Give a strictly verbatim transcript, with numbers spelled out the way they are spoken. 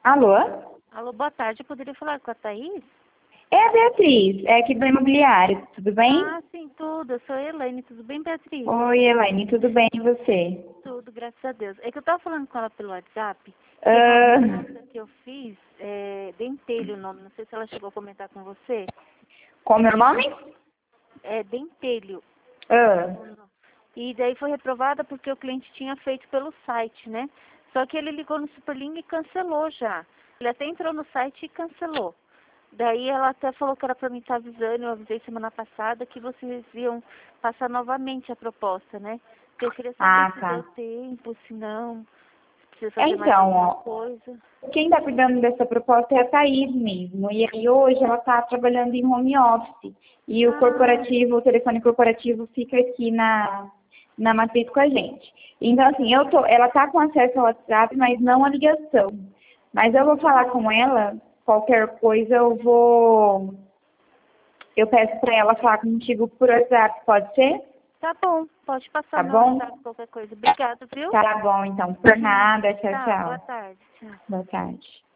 Alô? Alô, boa tarde. Eu poderia falar com a Thaís? É a Beatriz, é aqui do imobiliário, tudo bem? Ah, sim, tudo. Eu sou a Elaine. Tudo bem, Beatriz? Oi, Elaine, tudo bem e você? Tudo, graças a Deus. É que eu tava falando com ela pelo WhatsApp. Teve uma Ah, proposta que eu fiz, é, Dentelho o nome. Não sei se ela chegou a comentar com você. qual é o meu nome? É Dentelho. Ah, E daí foi reprovada porque o cliente tinha feito pelo site, né? Só que ele ligou no Superlink e cancelou já. Ele até entrou no site e cancelou. Daí ela até falou que era para mim estar avisando, eu avisei semana passada que vocês iam passar novamente a proposta, né? Porque eu queria saber ah, se deu tá. tempo, se não, se precisa É, fazer mais então, alguma ó, coisa. quem está cuidando dessa proposta é a Thaís mesmo. E aí hoje ela está trabalhando em home office. E o Ah, corporativo, o telefone corporativo fica aqui na, na matriz com a gente. Então, assim, eu tô, ela está com acesso ao WhatsApp, mas não a ligação. Mas eu vou tá falar bom. com ela, qualquer coisa eu vou. Eu peço para ela falar contigo por WhatsApp, pode ser? Tá bom, pode passar Tá meu bom? WhatsApp, qualquer coisa. Obrigado, viu? Tá bom, então. Por nada. Tchau, Tá, boa tchau. tarde. Tchau. Boa tarde.